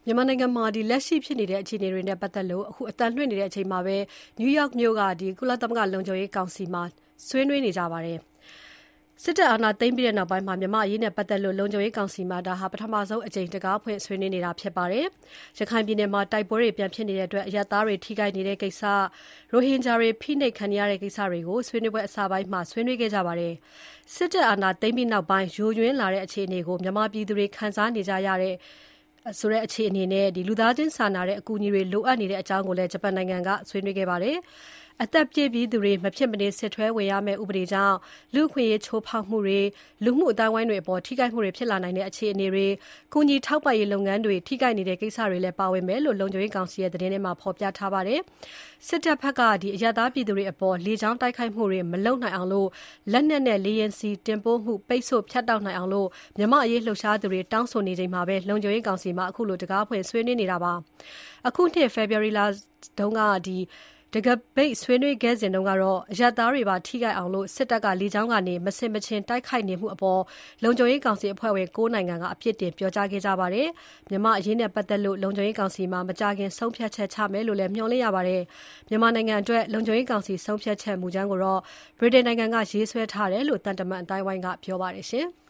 မြန်မာနိုင်ငံမှာလက်ရှိဖြစ်နေတဲ့အခြေအနေတွေနဲ့ပတ်သက်လို့အခုအတန်လွှင့်နေတဲ့အချိန်မှာပဲနယူးယောက်မြို့ကကုလသမဂ္ဂလုံခြုံရေးကောင်စီမှာဆွေးနွေးနေကြပါတယ်။စစ်တပ်အာဏာသိမ်းပြီးတဲ့နောက်ပိုင်းမှာမြန်မာအရေးနဲ့ပတ်သက်လို့လုံခြုံရေးကောင်စီမှာဒါဟာပထမဆုံးအကြိမ်တကားဖွင့်ဆွေးနွေးနေတာဖြစ်ပါတယ်။ရခိုင်ပြည်နယ်မှာတိုက်ပွဲတွေပြန်ဖြစ်နေတဲ့အတွက်အရပ်သားတွေထိခိုက်နေတဲ့ကိစ္စ၊ရိုဟင်ဂျာတွေဖိနှိပ်ခံနေရတဲ့ကိစ္စတွေကိုဆွေးနွေးပွဲအစပိုင်းမှာဆွေးနွေးခဲ့ကြပါတယ်။စစ်တပ်အာဏာသိမ်းပြီးနောက်ပိုင်းယိုယွင်းလာတဲ့အခြေအနေကိုမြန်မာပြည်သူတွေခံစားနေကြရတဲ့ဆိုတဲ့အခြေအနေနဲ့လူသားချင်းစာနာတဲ့အကူအညီတွေလိုအပ်နေတဲ့အကြောင်းကိုလည်းဂျပန်နိုင်ငံကဆွေးနွေးခဲ့ပါတယ်။အသက်ပြည့်ပြီးသူတွေမဖြစ်မနေစစ်ထွဲဝင်ရမယ့်ဥပဒေကြောင့်လူ့အခွင့်အရေးချိုးဖောက်မှုတွေလူမှုအတိုင်းဝိုင်းတွေအပေါ်ထိခိုက်မှုတွေဖြစ်လာနိုင်တဲ့အခြေအနေတွေကူညီထောက်ပံ့ရေးလုပ်ငန်းတွေထိခိုက်နေတဲ့ကိစ္စတွေလည်းပါဝင်မယ်လို့လုံခြုံရေးကောင်စီရဲ့သတင်းထဲမှာဖော်ပြထားပါတယ်။စစ်တပ်ဘက်ကအရပ်သားပြည်သူတွေအပေါ်လေကြောင်းတိုက်ခိုက်မှုတွေမလုပ်နိုင်အောင်လက်နက်နဲ့လေယာဉ်စီတင်ပို့မှုပိတ်ဆို့ဖြတ်တောက်နိုင်အောင်မြန်မာအရေးလှုပ်ရှားသူတွေတောင်းဆိုနေချိန်မှာပဲလုံခြုံရေးကောင်စီမှာအခုလိုတကားဖွင့်ဆွေးနွေးနေတာပါ။အခုနှစ် February လတုန်းကတကပိတ်ဆွေးနွေးခဲ့စဉ်တုန်းကတော့အရပ်သားတွေပါထိခိုက်အောင်စစ်တပ်ကလေကြောင်းကနေမဆင်မခြင်တိုက်ခိုက်နေမှုအပေါ်လုံခြုံရေးကောင်စီအဖွဲ့ဝင်9နိုင်ငံကအပြစ်တင်ပြောကြားခဲ့ကြပါတယ်။မြန်မာအရေးနဲ့ပတ်သက်လို့လုံခြုံရေးကောင်စီမှာမကြာခင်ဆုံးဖြတ်ချက်ချမယ်လို့လည်းမျှော်လင့်ရပါတယ်။မြန်မာနိုင်ငံအတွက်လုံခြုံရေးကောင်စီဆုံးဖြတ်ချက်မူကြမ်းကိုတော့ဗြိတိန်နိုင်ငံကရေးဆွဲထားတယ်လို့တန်တမန်အတိုင်းဝိုင်းကပြောပါတယ်ရှင်။